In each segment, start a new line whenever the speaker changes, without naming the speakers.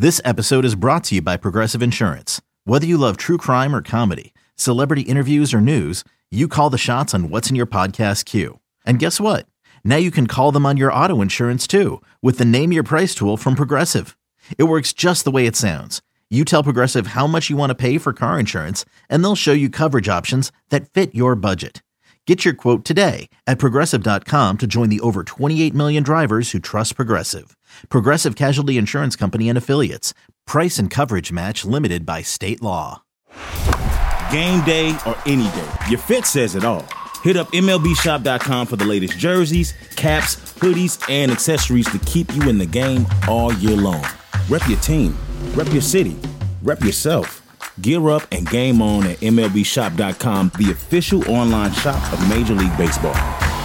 This episode is brought to you by Progressive Insurance. Whether you love true crime or comedy, celebrity interviews or news, you call the shots on what's in your podcast queue. And guess what? Now you can call them on your auto insurance too with the Name Your Price tool from Progressive. It works just the way it sounds. You tell Progressive how much you want to pay for car insurance, and they'll show you coverage options that fit your budget. Get your quote today at Progressive.com to join the over 28 million drivers who trust Progressive. Progressive Casualty Insurance Company and Affiliates. Price and coverage match limited by state law.
Game day or any day, your fit says it all. Hit up MLBshop.com for the latest jerseys, caps, hoodies, and accessories to keep you in the game all year long. Rep your team, rep your city, rep yourself. Gear up and game on at MLBshop.com, the official online shop of Major League Baseball.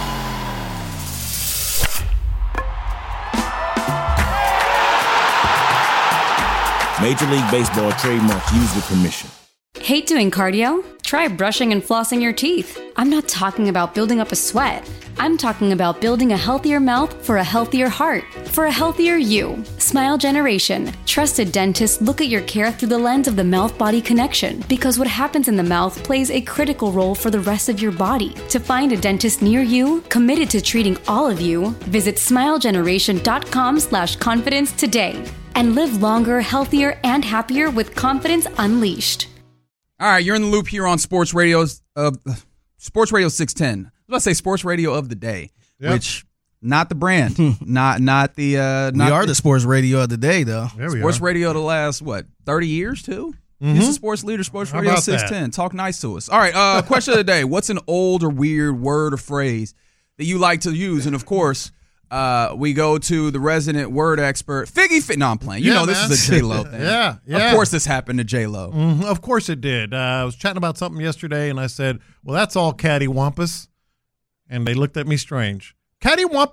Major League Baseball trademark used with permission.
Hate doing cardio? Try brushing and flossing your teeth. I'm not talking about building up a sweat. I'm talking about building a healthier mouth for a healthier heart, for a healthier you. Smile Generation. Trusted dentists look at your care through the lens of the mouth-body connection, because what happens in the mouth plays a critical role for the rest of your body. To find a dentist near you, committed to treating all of you, visit smilegeneration.com/confidence today. And live longer, healthier, and happier with confidence unleashed.
All right, you're in the loop here on Sports Radio 610. I was about to say Sports Radio of the Day, which not the brand, not the.
We are the Sports Radio of the Day, though.
Sports Radio the last 30 years too.
Mm-hmm.
He's a sports leader. Sports Radio 610. Talk nice to us. All right, question of the day: what's an old or weird word or phrase that you like to use? And of course, we go to the resident word expert, Figgy Fit. No, I'm playing. You know, this is a J-Lo thing.
Yeah.
Of course this happened to J-Lo.
Mm-hmm. Of course it did. I was chatting about something yesterday, and I said, well, that's all cattywampus. And they looked at me strange. Cattywamp.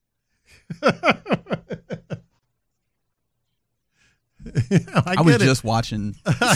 I was just watching.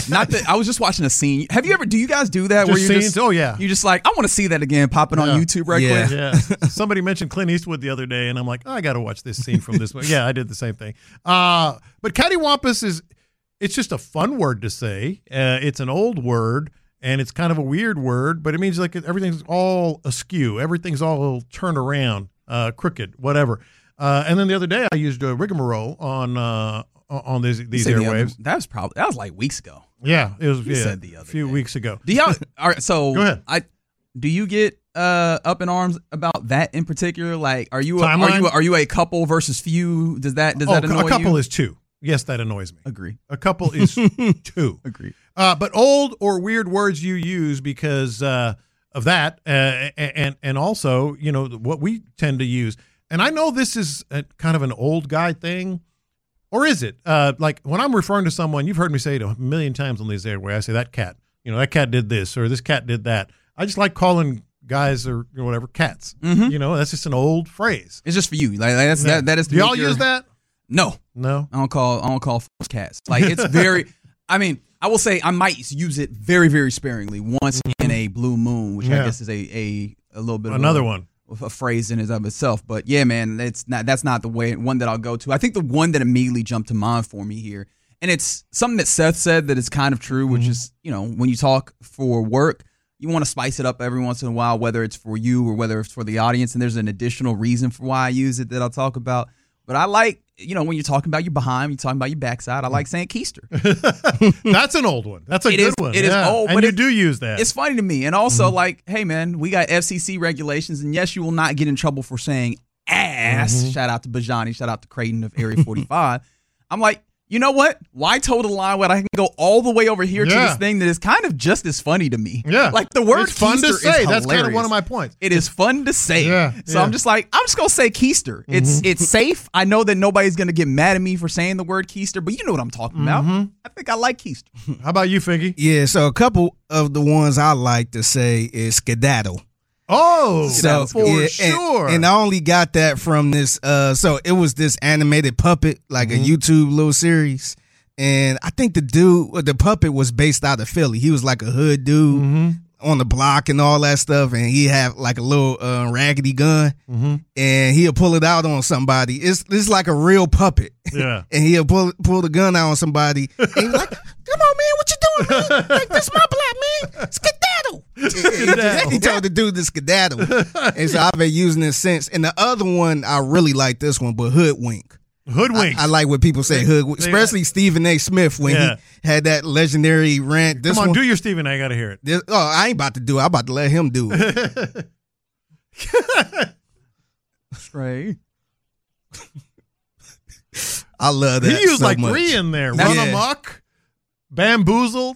I was just watching a scene. Have you ever? Do you guys do that?
Just scenes? Oh yeah.
You just like, I want to see that again. Pop it on YouTube right quick.
Yeah. Somebody mentioned Clint Eastwood the other day, and I'm like, I got to watch this scene from this movie. Yeah, I did the same thing. But cattywampus it's just a fun word to say. It's an old word, and it's kind of a weird word, but it means like everything's all askew. Everything's all turned around, crooked, whatever. And then the other day, I used a rigmarole on these airwaves.
That was like weeks ago.
Yeah, it was.
Said the other
a few weeks ago.
Do y'all? All right, so
go ahead.
Do you get up in arms about that in particular? Like, are you a couple versus few? Does that annoy you?
A couple is two. Yes, that annoys me.
Agree.
A couple is two.
Agree.
But old or weird words you use because of that, and also what we tend to use. And I know this is kind of an old guy thing. Or is it? Like when I'm referring to someone, you've heard me say it a million times on these airways, I say that cat, that cat did this or this cat did that. I just like calling guys or whatever cats. Mm-hmm. That's just an old phrase.
It's just for you. Like that is.
Do y'all use that?
No. I don't call cats. Like it's very. I mean, I will say I might use it very, very sparingly once in a blue moon, which I guess is a little bit of
another one.
A phrase in and of itself, but yeah, man, that's not the one that I'll go to. I think the one that immediately jumped to mind for me here, and it's something that Seth said that is kind of true, which is, when you talk for work, you want to spice it up every once in a while, whether it's for you or whether it's for the audience, and there's an additional reason for why I use it that I'll talk about. But I like, when you're talking about your behind, you're talking about your backside, I like saying keister.
That's an old one. That's a good one.
It is old,
and
but
you do use that.
It's funny to me. And also, like, hey, man, we got FCC regulations, and yes, you will not get in trouble for saying ass. Shout out to Bajani. Shout out to Creighton of Area 45. I'm like, you know what? Why toe the line when I can go all the way over here to this thing that is kind of just as funny to me?
Yeah.
Like the word
it's fun
keister
to say.
Is
that's kind of one of my points.
It is fun to say.
Yeah.
So I'm just like, I'm just going to say keister. It's safe. I know that nobody's going to get mad at me for saying the word keister, but you know what I'm talking about. I think I like keister.
How about you, Figgy?
Yeah, so a couple of the ones I like to say is skedaddle.
Oh,
so
for sure.
And I only got that from this. So it was this animated puppet, like a YouTube little series. And I think the puppet was based out of Philly. He was like a hood dude. on the block and all that stuff, and he have like a little raggedy gun, and he'll pull it out on somebody. It's like a real puppet.
Yeah.
And he'll pull the gun out on somebody, and he's like, "Come on, man, what you doing, man? Like, this my block, man. Skedaddle." He told the dude to skedaddle, and so I've been using it since. And the other one, I really like this one, but hoodwink.
Hoodwink.
I like when people say hoodwink, especially Stephen A. Smith when he had that legendary rant.
Come on, do your Stephen A. I gotta hear it.
I ain't about to do it. I'm about to let him do it.
Stray.
I love that.
He used
so
like
much.
3 in there. Run amok, bamboozled.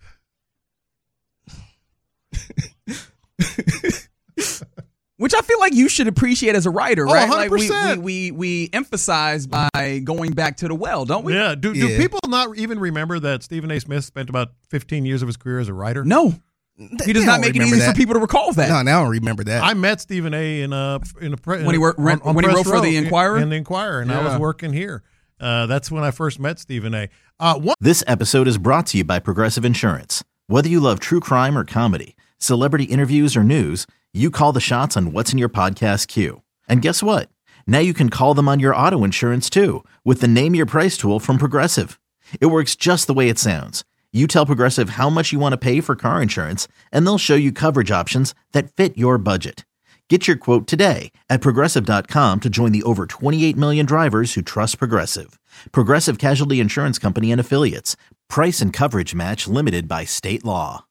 Which I feel like you should appreciate as a writer, right?
100%.
Like we emphasize by going back to the well, don't we?
Yeah. Do people not even remember that Stephen A. Smith spent about 15 years of his career as a writer?
No. He does not make it easy for people to recall that.
No, I don't remember that.
I met Stephen A.
when he wrote for the Inquirer?
In the Inquirer, and I was working here. That's when I first met Stephen A.
This episode is brought to you by Progressive Insurance. Whether you love true crime or comedy, celebrity interviews or news, you call the shots on what's in your podcast queue. And guess what? Now you can call them on your auto insurance too with the Name Your Price tool from Progressive. It works just the way it sounds. You tell Progressive how much you want to pay for car insurance, and they'll show you coverage options that fit your budget. Get your quote today at Progressive.com to join the over 28 million drivers who trust Progressive. Progressive Casualty Insurance Company and Affiliates. Price and coverage match limited by state law.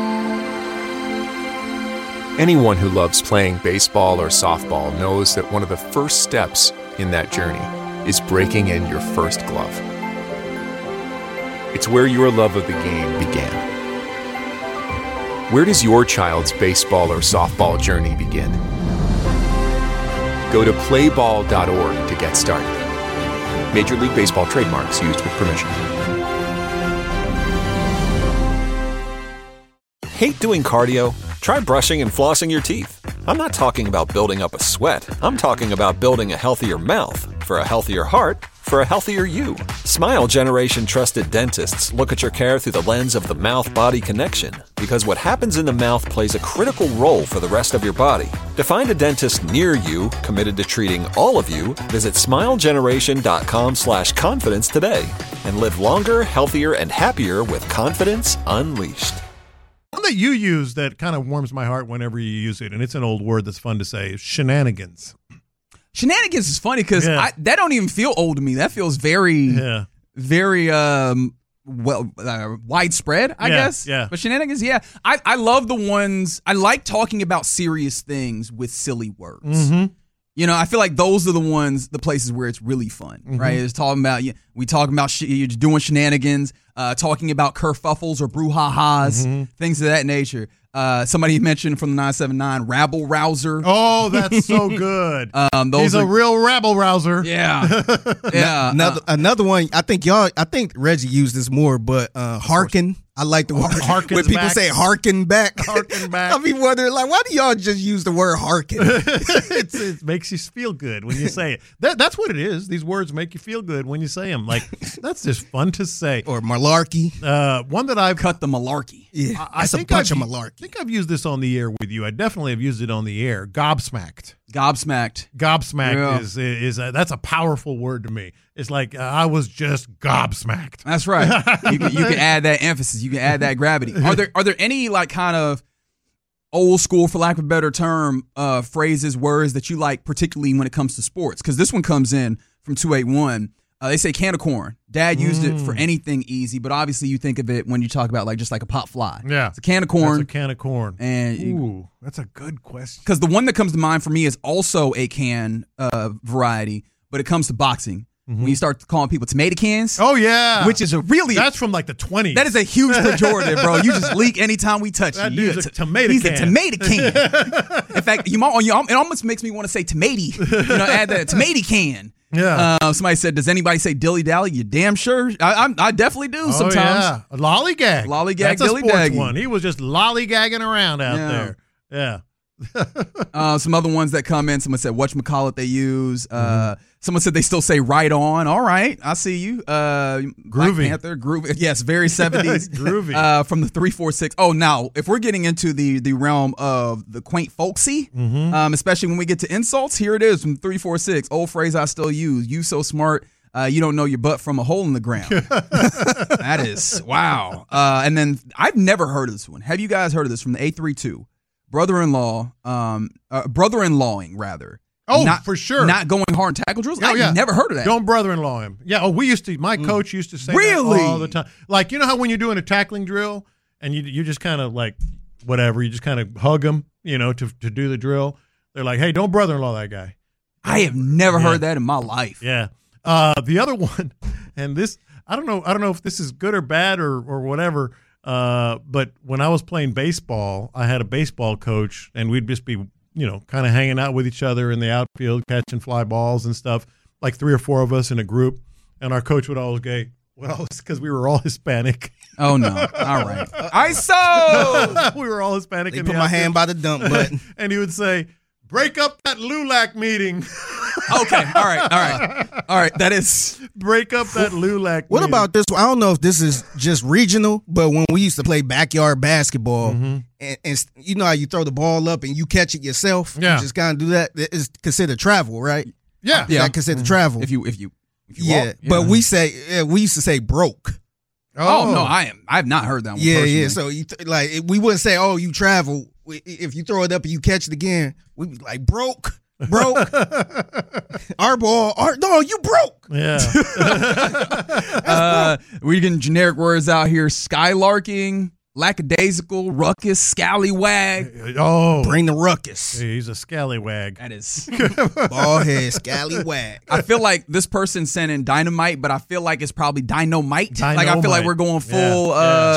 Anyone who loves playing baseball or softball knows that one of the first steps in that journey is breaking in your first glove. It's where your love of the game began. Where does your child's baseball or softball journey begin? Go to playball.org to get started. Major League Baseball trademarks used with permission.
Hate doing cardio? Try brushing and flossing your teeth. I'm not talking about building up a sweat. I'm talking about building a healthier mouth. For a healthier heart, for a healthier you. Smile Generation trusted dentists look at your care through the lens of the mouth-body connection, because what happens in the mouth plays a critical role for the rest of your body. To find a dentist near you committed to treating all of you, visit smilegeneration.com/confidence today and live longer, healthier, and happier with confidence unleashed.
One that you use that kind of warms my heart whenever you use it, and it's an old word that's fun to say, is shenanigans.
Shenanigans is funny because that don't even feel old to me. That feels very, very widespread, I guess.
Yeah.
But shenanigans, I love the ones. I like talking about serious things with silly words.
Mm-hmm.
You know, I feel like those are the places where it's really fun, right? It's talking about we talking about you're doing shenanigans, talking about kerfuffles or brouhahas, things of that nature. Somebody mentioned from the 979 rabble rouser.
Oh, that's so good.
He's
a real rabble rouser.
Yeah.
Another one. I think Reggie used this more, but hearken. I like the word
harken.
When people say hearken back.
Harken back.
I be wondering, like, why do y'all just use the word hearken?
It makes you feel good when you say it. That's what it is. These words make you feel good when you say them. Like, that's just fun to say.
Or malarkey.
One that I've
cut the malarkey.
Yeah,
I think
a bunch of malarkey.
I think I've used this on the air with you. I definitely have used it on the air. Gobsmacked.
Gobsmacked
is that's a powerful word to me. It's like I was just gobsmacked.
That's right. You can add that emphasis. You can add that gravity. Are there any like kind of old school, for lack of a better term, phrases, words that you like, particularly when it comes to sports? Because this one comes in from 281. They say can of corn. Dad used it for anything easy, but obviously you think of it when you talk about like just like a pop fly.
Yeah,
it's a can of corn.
That's a can of corn.
And
that's a good question.
Because the one that comes to mind for me is also a can variety, but it comes to boxing. When you start calling people tomato cans.
Oh, yeah.
Which is that's
from like the 20s.
That is a huge pejorative, bro. You just leak anytime we touch
that
you.
He's a tomato
can.
He's
a tomato can. In fact, it almost makes me want to say tomato. Add that tomato can.
Yeah.
Somebody said, does anybody say dilly-dally? You damn sure? I definitely do sometimes.
Yeah. Lollygag.
Lollygag,
That's a sports
dilly-daggy.
one. He was just lollygagging around out there. Yeah.
Some other ones that come in, someone said whatchamacallit they use. Someone said they still say right on. All right, I see you.
Groovy.
Black Panther, groovy. Yes, very 70s.
Groovy.
From the 346. Oh, now, if we're getting into the realm of the quaint folksy, especially when we get to insults, here it is from 346. Old phrase I still use. You so smart, you don't know your butt from a hole in the ground. That is, wow. And then I've never heard of this one. Have you guys heard of this from the 832? Brother-in-lawing, rather.
Oh, for sure.
Not going hard tackle drills? I've never heard of that.
Don't brother-in-law him. Yeah, we used to, my coach used to say that all the time. Like, you know how when you're doing a tackling drill and you just kind of like, whatever, you just kind of hug them, to do the drill. They're like, hey, don't brother-in-law that guy.
I have never heard that in my life.
Yeah. The other one, and this, I don't know if this is good or bad or whatever, but when I was playing baseball, I had a baseball coach, and we'd just be, kind of hanging out with each other in the outfield, catching fly balls and stuff, like 3 or 4 of us in a group, and our coach would always go, well, it's because we were all Hispanic.
Oh, no. All right. ISO!
We were all Hispanic.
They put my hand by the dump button.
And he would say, break up that LULAC meeting.
Okay. All right. That is.
Break up that LULAC
What
meeting.
about this? I don't know if this is just regional, but when we used to play backyard basketball, and you know how you throw the ball up and you catch it yourself?
Yeah.
You just kind of do that. It's considered travel, right?
Yeah.
That's considered travel.
If you
yeah.
walk,
But we used to say broke.
Oh, no, I have not heard that one.
Yeah,
personally.
yeah. So we wouldn't say, oh, you travel. If you throw it up and you catch it again, we'd be like, broke. Our ball. No, you broke.
Yeah.
We getting generic words out here: skylarking, lackadaisical, ruckus, scallywag.
Oh,
bring the ruckus.
He's a scallywag.
That is
ball head scallywag.
I feel like this person sent in dynamite, but I feel like it's probably dynamite. Like I feel like we're going full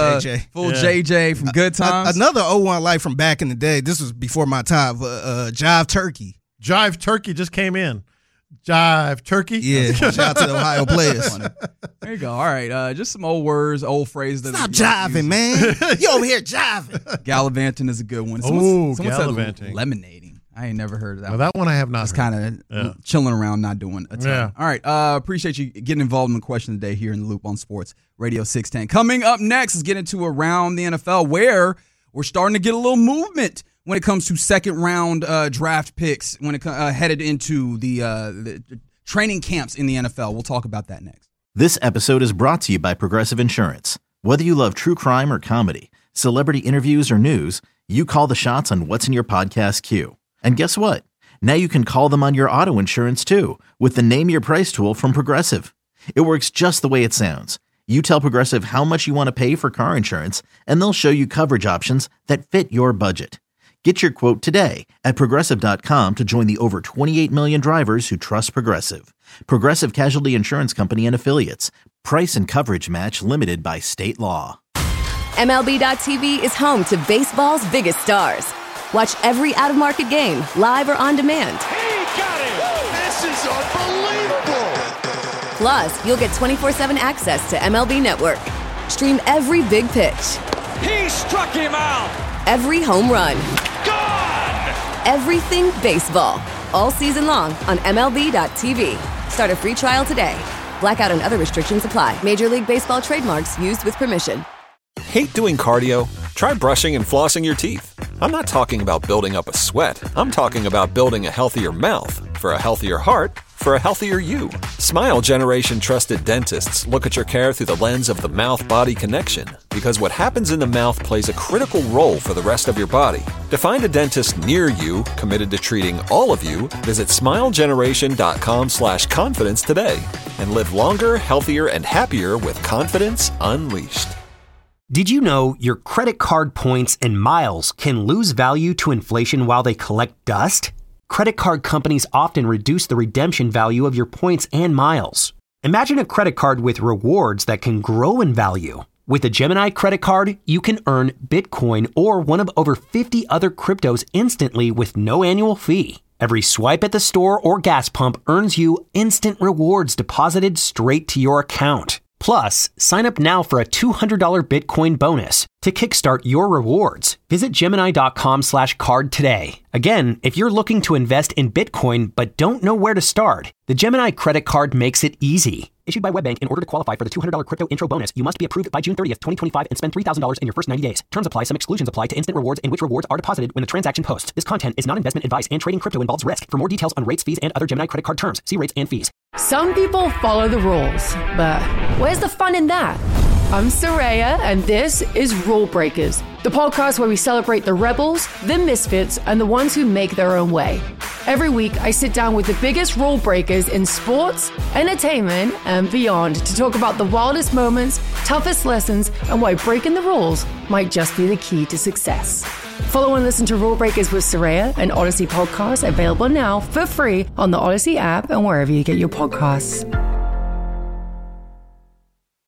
JJ from Good Times.
Another 01 life from back in the day. This was before my time. Jive Turkey.
Jive Turkey just came in. Jive Turkey.
Yeah, shout out to the Ohio players.
There you go. All right, just some old words, old phrases.
Stop jiving, man. You over here jiving.
Gallivanting is a good one.
Someone
gallivanting. Said lemonading. I ain't never heard of that.
Well, that one I have not.
Just kind of chilling around, not doing a ton.
Yeah.
All right. Appreciate you getting involved in the question today here in the Loop on Sports Radio 610. Coming up next is getting to Around the NFL, where we're starting to get a little movement when it comes to second round draft picks, when it headed into the training camps in the NFL. We'll talk about that next.
This episode is brought to you by Progressive Insurance. Whether you love true crime or comedy, celebrity interviews or news, you call the shots on what's in your podcast queue. And guess what? Now you can call them on your auto insurance too with the Name Your Price tool from Progressive. It works just the way it sounds. You tell Progressive how much you want to pay for car insurance, and they'll show you coverage options that fit your budget. Get your quote today at Progressive.com to join the over 28 million drivers who trust Progressive. Progressive Casualty Insurance Company and Affiliates. Price and coverage match limited by state law.
MLB.tv is home to baseball's biggest stars. Watch every out-of-market game, live or on demand.
He got it! This is unbelievable!
Plus, you'll get 24/7 access to MLB Network. Stream every big pitch.
He struck him out!
Every home run.
Gone!
Everything baseball. All season long on MLB.tv. Start a free trial today. Blackout and other restrictions apply. Major League Baseball trademarks used with permission.
Hate doing cardio? Try brushing and flossing your teeth. I'm not talking about building up a sweat. I'm talking about building a healthier mouth. For a healthier heart, for a healthier you. Smile Generation trusted dentists look at your care through the lens of the mouth-body connection, because what happens in the mouth plays a critical role for the rest of your body. To find a dentist near you committed to treating all of you, visit smilegeneration.com/confidence today and live longer, healthier, and happier with confidence unleashed.
Did you know your credit card points and miles can lose value to inflation while they collect dust? Credit card companies often reduce the redemption value of your points and miles. Imagine a credit card with rewards that can grow in value. With a Gemini credit card, you can earn Bitcoin or one of over 50 other cryptos instantly with no annual fee. Every swipe at the store or gas pump earns you instant rewards deposited straight to your account. Plus, sign up now for a $200 Bitcoin bonus. To to kickstart your rewards. Visit Gemini.com/card today. Again, if you're looking to invest in Bitcoin but don't know where to start, the Gemini credit card makes it easy. Issued by WebBank, in order to qualify for the $200 crypto intro bonus, you must be approved by June 30th, 2025 and spend $3,000 in your first 90 days. Terms apply. Some exclusions apply to instant rewards in which rewards are deposited when the transaction posts. This content is not investment advice and trading crypto involves risk. For more details on rates, fees, and other Gemini credit card terms, see rates and fees.
Some people follow the rules, but where's the fun in that? I'm Soraya, and this is Rule Breakers, the podcast where we celebrate the rebels, the misfits, and the ones who make their own way. Every week, I sit down with the biggest rule breakers in sports, entertainment, and beyond to talk about the wildest moments, toughest lessons, and why breaking the rules might just be the key to success. Follow and listen to Rule Breakers with Soraya, an Odyssey podcast available now for free on the Odyssey app and wherever you get your podcasts.